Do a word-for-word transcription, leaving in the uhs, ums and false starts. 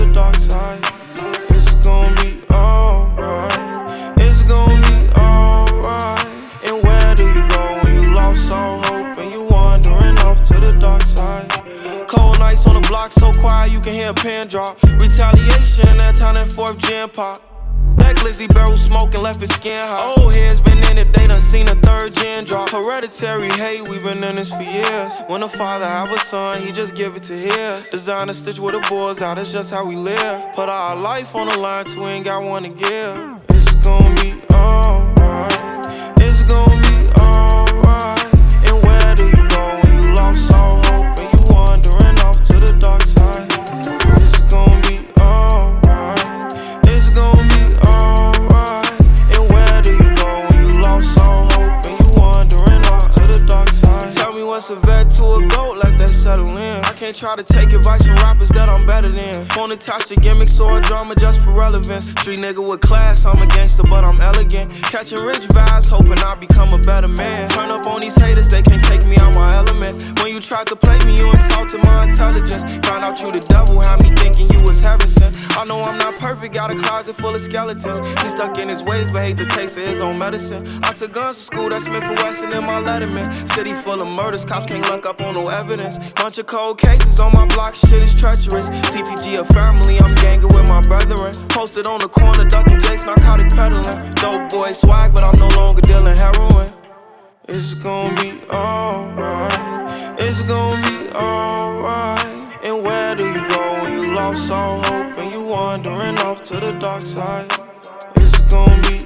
the dark side. It's gonna be alright. It's gonna be alright. And where do you go when you lost all hope and you wandering off to the dark side? Cold nights on the block so quiet you can hear a pin drop. Retaliation that time that fourth gen pop. That glizzy barrel smoking left his skin hot. Old heads been in it, they done seen a third gen drop. Hereditary hate, we been in this for years. When a father have a son, he just give it to his. Designer stitch with the boys out, that's just how we live. Put our life on the line, two ain't got one to give. It's gonna be alright. It's gonna be alright. And where do you go when you lost all hope and you wandering off to the dark side? It's gonna be alright. It's gonna be alright. And where do you go when you lost all hope and you wandering off to the dark side? Tell me what's a vet to a goat, let that settle in. I can't try to take advice from rappers that I'm better than. Won't attach the gimmicks or a drama just for relevance. Street nigga with class, I'm a gangster but I'm elegant. Catching rich vibes, hoping I become a better man. Turn up on these haters, they can't take me out my element. When you tried to play me, you insulted my intelligence. Found out you the devil, had me thinking you was heaven sent. I know I'm not perfect, got a closet full of skeletons. He stuck in his ways but hate the taste of his own medicine. I took guns to school, that's Smith and Wesson in my Letterman. City full of murders, cops can't look up on no evidence. Bunch of cold cases on my block, shit is treacherous. T T G a family, I'm ganging with my brethren. Posted on the corner, ducking Jake's narcotic peddling. Dope boy swag, but I'm no longer dealing heroin. It's gonna be alright. It's gonna be alright. And where do you go when you lost all hope and you wandering off to the dark side? It's gonna be